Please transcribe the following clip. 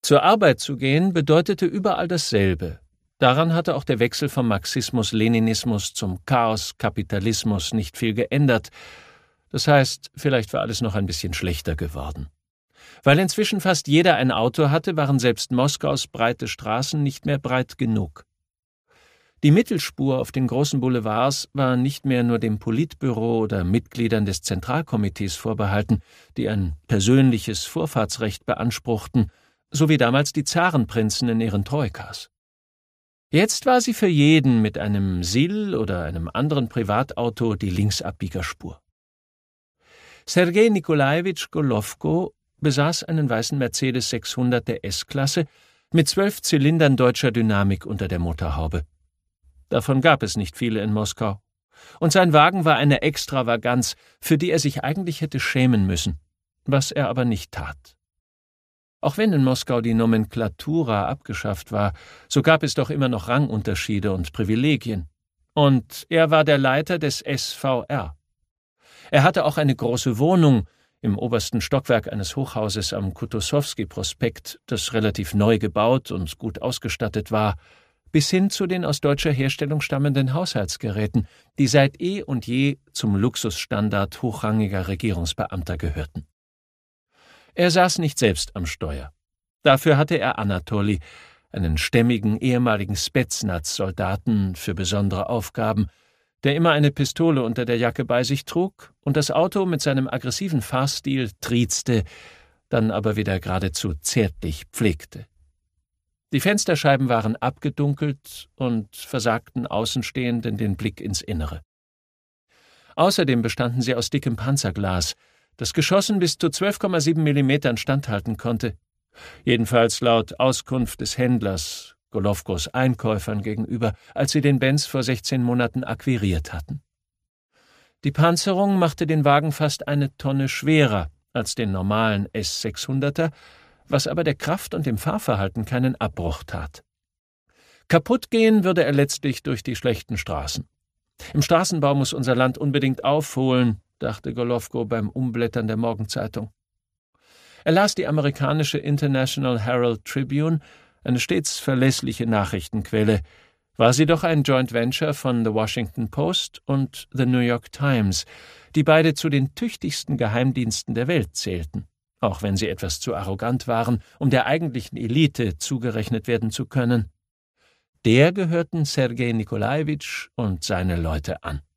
Zur Arbeit zu gehen bedeutete überall dasselbe. Daran hatte auch der Wechsel vom Marxismus-Leninismus zum Chaos-Kapitalismus nicht viel geändert. Das heißt, vielleicht war alles noch ein bisschen schlechter geworden. Weil inzwischen fast jeder ein Auto hatte, waren selbst Moskaus breite Straßen nicht mehr breit genug. Die Mittelspur auf den großen Boulevards war nicht mehr nur dem Politbüro oder Mitgliedern des Zentralkomitees vorbehalten, die ein persönliches Vorfahrtsrecht beanspruchten, so wie damals die Zarenprinzen in ihren Troikas. Jetzt war sie für jeden mit einem SIL oder einem anderen Privatauto die Linksabbiegerspur. Sergei Nikolajewitsch Golowko besaß einen weißen Mercedes 600 der S-Klasse mit 12 Zylindern deutscher Dynamik unter der Motorhaube. Davon gab es nicht viele in Moskau. Und sein Wagen war eine Extravaganz, für die er sich eigentlich hätte schämen müssen, was er aber nicht tat. Auch wenn in Moskau die Nomenklatura abgeschafft war, so gab es doch immer noch Rangunterschiede und Privilegien. Und er war der Leiter des SVR. Er hatte auch eine große Wohnung im obersten Stockwerk eines Hochhauses am Kutuzowski-Prospekt, das relativ neu gebaut und gut ausgestattet war, bis hin zu den aus deutscher Herstellung stammenden Haushaltsgeräten, die seit eh und je zum Luxusstandard hochrangiger Regierungsbeamter gehörten. Er saß nicht selbst am Steuer. Dafür hatte er Anatoli, einen stämmigen ehemaligen Spetsnaz-Soldaten für besondere Aufgaben, der immer eine Pistole unter der Jacke bei sich trug und das Auto mit seinem aggressiven Fahrstil triezte, dann aber wieder geradezu zärtlich pflegte. Die Fensterscheiben waren abgedunkelt und versagten Außenstehenden den Blick ins Innere. Außerdem bestanden sie aus dickem Panzerglas, das Geschossen bis zu 12,7 Millimetern standhalten konnte. Jedenfalls laut Auskunft des Händlers, Golowkos Einkäufern gegenüber, als sie den Benz vor 16 Monaten akquiriert hatten. Die Panzerung machte den Wagen fast 1 Tonne schwerer als den normalen S600er, was aber der Kraft und dem Fahrverhalten keinen Abbruch tat. Kaputt gehen würde er letztlich durch die schlechten Straßen. Im Straßenbau muss unser Land unbedingt aufholen, dachte Golowko beim Umblättern der Morgenzeitung. Er las die amerikanische International Herald Tribune, eine stets verlässliche Nachrichtenquelle, war sie doch ein Joint Venture von The Washington Post und The New York Times, die beide zu den tüchtigsten Geheimdiensten der Welt zählten, auch wenn sie etwas zu arrogant waren, um der eigentlichen Elite zugerechnet werden zu können. Der gehörten Sergei Nikolajewitsch und seine Leute an.